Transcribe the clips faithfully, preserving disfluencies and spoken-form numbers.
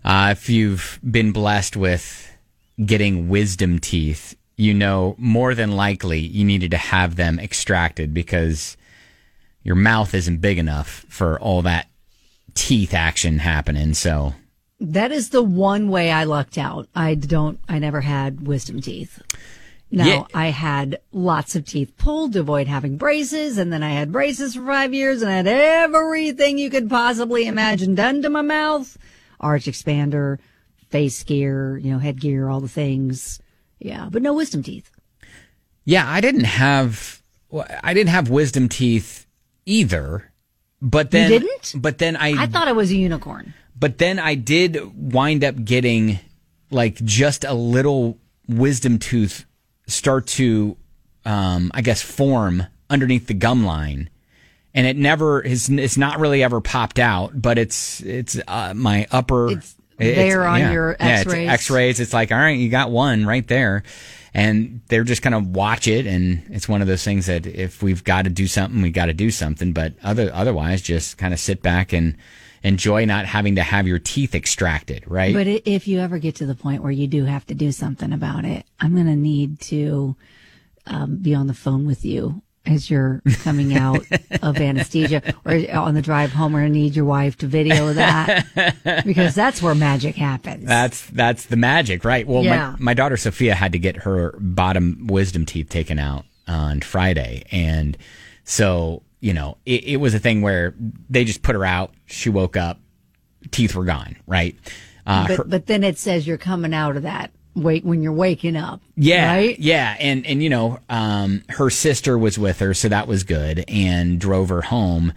Uh, if you've been blessed with getting wisdom teeth, you know more than likely you needed to have them extracted because your mouth isn't big enough for all that teeth action happening. So that is the one way I lucked out. I don't, I never had wisdom teeth. No, Yeah. I had lots of teeth pulled to avoid having braces, and then I had braces for five years, and I had everything you could possibly imagine done to my mouth. Arch expander, face gear, you know, headgear, all the things. Yeah, but no wisdom teeth. Yeah, I didn't have well, I didn't have wisdom teeth either. But then You didn't? But then I I thought I was a unicorn. But then I did wind up getting like just a little wisdom tooth start to um I guess form underneath the gum line. And it never is. It's not really ever popped out, but it's it's uh, my upper. It's there on yeah, your yeah, X-rays. it's X-rays. It's like, all right, you got one right there, and they're just gonna watch it. And it's one of those things that if we've got to do something, we got to do something. But other otherwise, just kind of sit back and enjoy not having to have your teeth extracted, right? But i- if you ever get to the point where you do have to do something about it, I'm going to need to um, be on the phone with you as you're coming out of anesthesia, or on the drive home. We're going to need your wife to video that, because that's where magic happens. That's that's the magic, right? Well, Yeah. my, my daughter Sophia had to get her bottom wisdom teeth taken out on Friday. And so, you know, it, it was a thing where they just put her out. She woke up, teeth were gone, right? Uh, but, her- but then it says you're coming out of that wake when you're waking up. Yeah, Right? yeah, and and you know, um, her sister was with her, so that was good, and drove her home.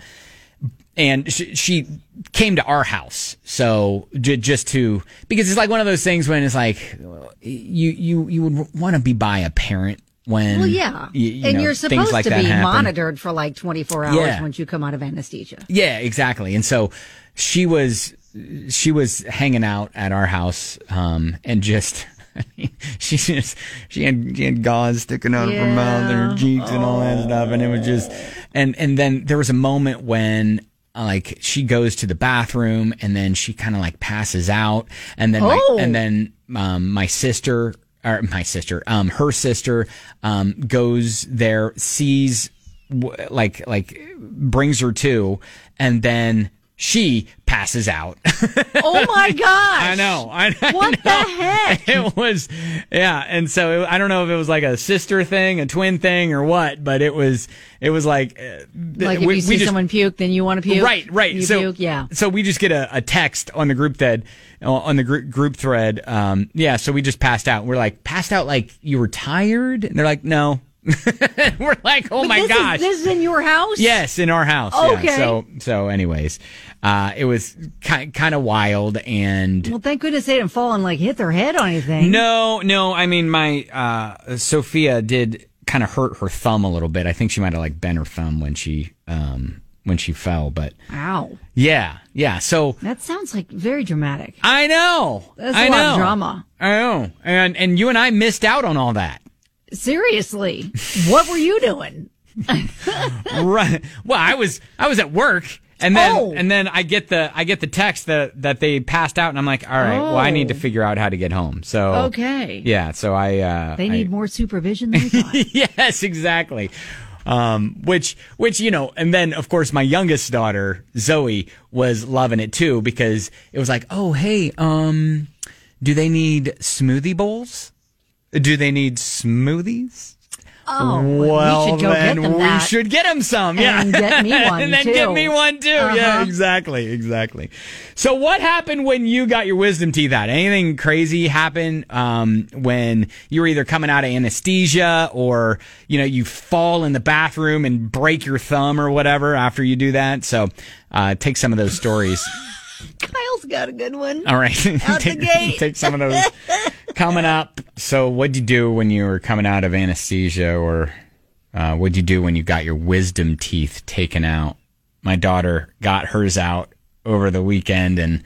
And she, she came to our house, so j- just to because it's like one of those things when it's like you you you would want to be by a parent when Well, yeah. you, you and know, you're things supposed like to that be happen. monitored for like twenty-four hours Yeah. once you come out of anesthesia. Yeah, exactly. And so she was she was hanging out at our house, um, and just she just she had she had gauze sticking out of her mouth and her cheeks and all that stuff, and it was just and and then there was a moment when uh, like she goes to the bathroom and then she kind of like passes out, and then my, Oh. and then um, my sister or my sister um her sister um goes there, sees w- like like brings her to, and then she passes out. Oh my gosh! I know. I, I What know. the heck? It was, yeah. And so it, I don't know if it was like a sister thing, a twin thing, or what, but it was, it was like, uh, Like if we- you we see just- someone puke, then you want to puke. Right, right. You so, puke, yeah. So we just get a, a text on the group thread, on the group group thread. Um, yeah. So we just passed out. We're like, passed out like you were tired, and they're like, no. We're like, oh But my this gosh. Is, this is in your house? Yes, in our house. Okay. Yeah. So, so, anyways, uh, it was ki- kind of wild, and Well, thank goodness they didn't fall and like hit their head on anything. no, no. I mean, my uh, Sophia did kind of hurt her thumb a little bit. I think she might have like bent her thumb when she um, when she fell. But Ow. yeah, yeah. So That sounds like very dramatic. I know, That's I a lot know. of drama. I know, and and you and I missed out on all that. Seriously. What were you doing? Right. Well, I was I was at work, and then Oh. and then I get the I get the text that that they passed out, and I'm like, all right, well, I need to Oh. figure out how to get home. So Okay. yeah. So I uh, They I- need more supervision than we thought. yes, exactly. Um, which, which, you know, and then of course my youngest daughter, Zoe, was loving it too, because it was like, oh, hey, um, do they need smoothie bowls? Do they need smoothies? Oh, Well, we should go then get them we that. should get them some. Yeah. And get me one, and then too. get me one too. Yeah, Uh-huh. exactly. Exactly. So what happened when you got your wisdom teeth out? Anything crazy happen, um, when you were either coming out of anesthesia or, you know, you fall in the bathroom and break your thumb or whatever after you do that? So, uh, take some of those stories. Kyle's got a good one. All right. Out the take, gate. take some of those coming up. So what'd you do when you were coming out of anesthesia, or uh, what'd you do when you got your wisdom teeth taken out? My daughter got hers out over the weekend, and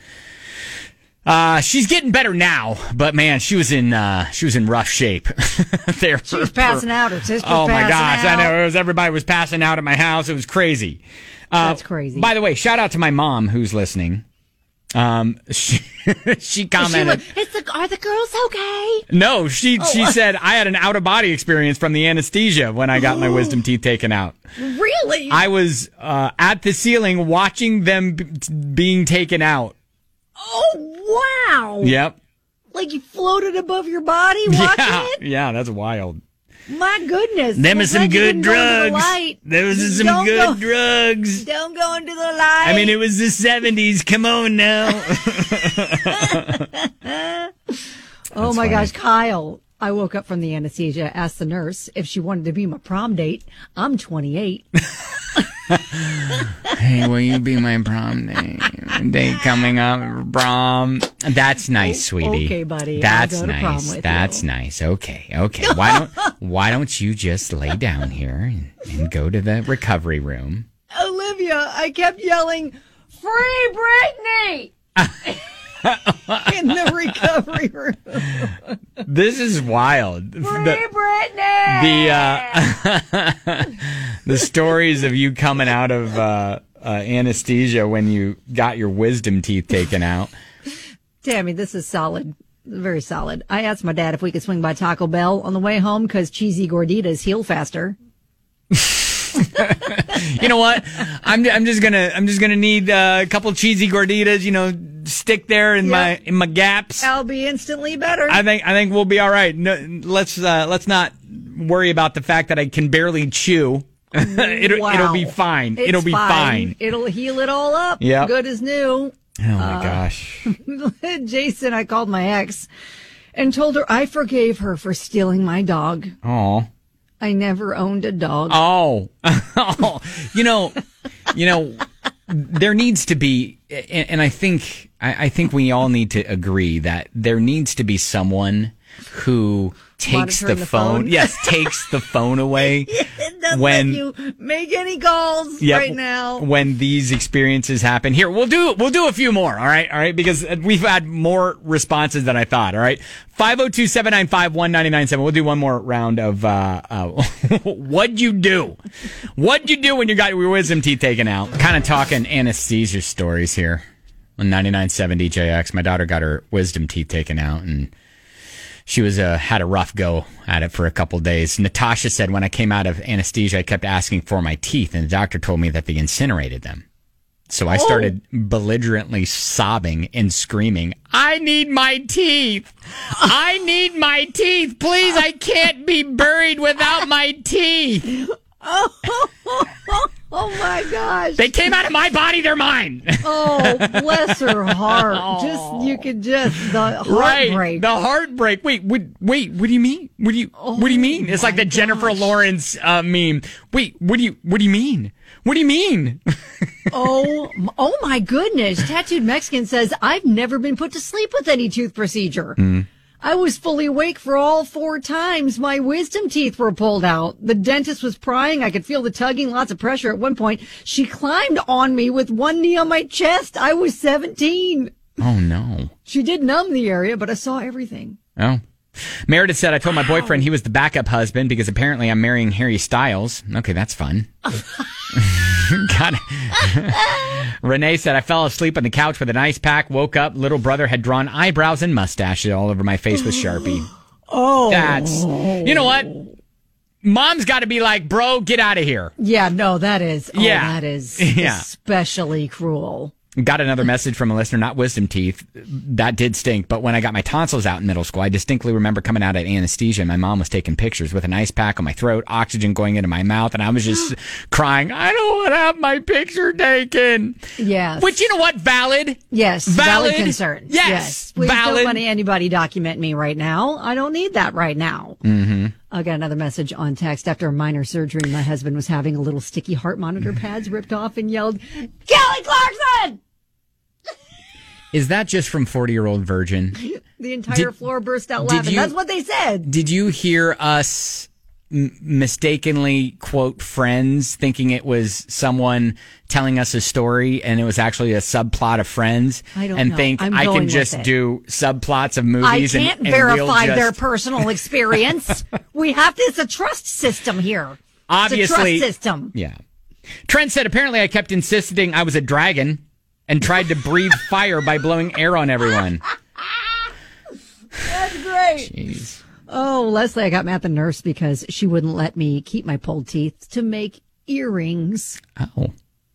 uh, she's getting better now, but man, she was in uh, she was in rough shape. there She was passing out. Her sister was Oh my passing gosh, out. I know. It was, everybody was passing out at my house. It was crazy. Uh, That's crazy. By the way, shout out to my mom who's listening. Um, she, she commented, She went, It's the, are the girls okay? no, she, Oh. she said, I had an out of body experience from the anesthesia when I got my wisdom teeth taken out. Really? I was, uh, at the ceiling watching them b- being taken out. Oh, wow. Yep. Like you floated above your body watching Yeah. it? Yeah, that's wild. My goodness. Them Well, are some glad you good didn't go into the drugs. light. Those are some Don't good go- drugs. Don't go into the light. I mean, it was the seventies. Come on now. oh my funny. gosh, Kyle. I woke up from the anesthesia, asked the nurse if she wanted to be my prom date. I'm twenty-eight. Hey, will you be my prom date? Date coming up, prom. That's nice, sweetie. Okay, buddy. I'll That's go to prom nice. with That's you. nice. Okay, okay. Why don't Why don't you just lay down here and, and go to the recovery room? Olivia, I kept yelling, "Free Britney!" in the recovery room. This is wild. Free The, Britney! the uh, the stories of you coming out of uh, uh, anesthesia when you got your wisdom teeth taken out. Tammy, this is solid. Very solid. I asked my dad if we could swing by Taco Bell on the way home because cheesy gorditas heal faster. You know what? I'm I'm just gonna I'm just gonna need uh, a couple cheesy gorditas. You know, stick there in Yep. my in my gaps. I'll be instantly better. I think I think we'll be all right. No, let's uh, let's not worry about the fact that I can barely chew. it'll Wow. it'll be fine. It's it'll be fine. It'll heal it all up. Yep. Good as new. Oh my gosh. Jason, I called my ex and told her I forgave her for stealing my dog. Oh. I never owned a dog. Oh. Oh. You know. You know. There needs to be, and, and I think I, I think we all need to agree that there needs to be someone who takes the, Monitoring the phone. phone? Yes, takes the phone away. It doesn't when- let you make any calls Yep, right now. when these experiences happen. Here, we'll do we'll do a few more, all right? All right, because we've had more responses than I thought, all right? five oh two, seven nine five, one nine nine seven. We'll do one more round of uh, uh what'd you do? What'd you do when you got your wisdom teeth taken out? Kind of talking anesthesia stories here on ninety-nine point seven D J X. My daughter got her wisdom teeth taken out, and she was uh, had a rough go at it for a couple days. Natasha said, when I came out of anesthesia, I kept asking for my teeth, and the doctor told me that they incinerated them. So I started belligerently sobbing and screaming, I need my teeth. I need my teeth. Please, I can't be buried without my teeth. Oh my gosh. They came out of my body. They're mine. Oh, bless her heart. Just, you could just, the Right. heartbreak. The heartbreak. Wait, what, wait, what do you mean? What do you, what do you mean? It's like the Jennifer Lawrence uh, meme. Wait, what do you, what do you mean? What do you mean? Oh, oh my goodness. Tattooed Mexican says, I've never been put to sleep with any tooth procedure. Mm. I was fully awake for all four times my wisdom teeth were pulled out. The dentist was prying. I could feel the tugging, lots of pressure. At one point, she climbed on me with one knee on my chest. I was seventeen. Oh, no. She did numb the area, but I saw everything. Oh. Meredith said, I told my boyfriend he was the backup husband because apparently I'm marrying Harry Styles. Okay, that's fun. Got it. Renee said, I fell asleep on the couch with an ice pack, woke up, little brother had drawn eyebrows and mustaches all over my face with Sharpie. Oh. That's, you know what? Mom's got to be like, bro, get out of here. Yeah, no, that is, oh, Yeah. that is Yeah. especially cruel. Got another message from a listener, not wisdom teeth. That did stink. But when I got my tonsils out in middle school, I distinctly remember coming out of anesthesia. My mom was taking pictures with an ice pack on my throat, oxygen going into my mouth, and I was just crying, I don't want to have my picture taken. Yes. Which, you know what? Valid. Yes. Valid. Valid concern. Yes. Please Valid. don't let anybody document me right now. I don't need that right now. Mm-hmm. I got another message on text. After a minor surgery, my husband was having a little sticky heart monitor pads ripped off and yelled, Kelly Clarkson! Is that just from forty-year-old Virgin? The entire Did- floor burst out did laughing. you- That's what they said. Did you hear us m- mistakenly quote Friends, thinking it was someone telling us a story and it was actually a subplot of Friends? I don't and know. think I'm I going can with just it. do subplots of I movies can't and, and verify we'll their just, personal experience. We have to, it's a trust system here. Obviously- It's a trust system. Yeah. Trent said, apparently I kept insisting I was a dragon. and tried to breathe fire by blowing air on everyone. That's great. Jeez. Oh, Leslie, I got mad at the nurse because she wouldn't let me keep my pulled teeth to make earrings. Oh.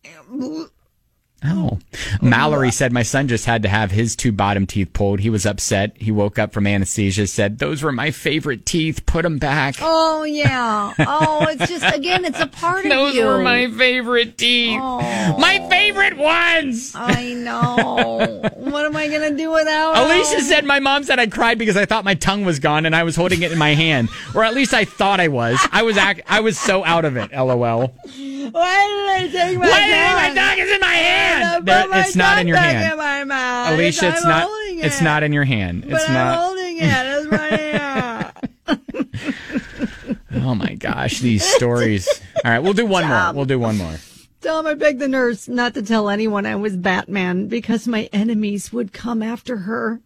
Oh. Mallory said my son just had to have his two bottom teeth pulled. He was upset. He woke up from anesthesia, said, those were my favorite teeth. Put them back. Oh, yeah. Oh, it's just, again, it's a part of Those you. were my favorite teeth. Oh. My favorite ones. I know. What am I going to do without them? Alicia said my mom said I cried because I thought my tongue was gone and I was holding it in my hand. Or at least I thought I was. I was act- I was so out of it, LOL. Why did I take my Why tongue? did I take my tongue? It's in my hand. Put There- my it's not in your tongue hand. in my mouth. Alicia, it's I'm not holding it's it. not in your hand. It's But I'm not holding it. It's right here. Oh my gosh, these stories. All right, we'll do one more. We'll do one more. Tell him I begged the nurse not to tell anyone I was Batman because my enemies would come after her.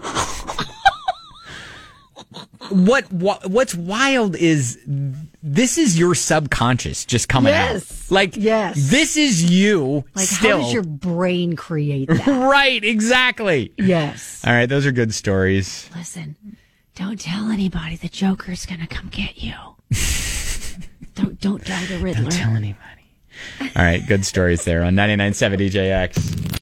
What, what what's wild is this is your subconscious just coming Yes. out. Like Yes. this is you Like, still. how does your brain create that? Right, exactly. Yes. All right, those are good stories. Listen, don't tell anybody the Joker's gonna come get you. don't don't tell the Riddler. Don't tell anybody. All right, good stories there on ninety-nine point seven D J X.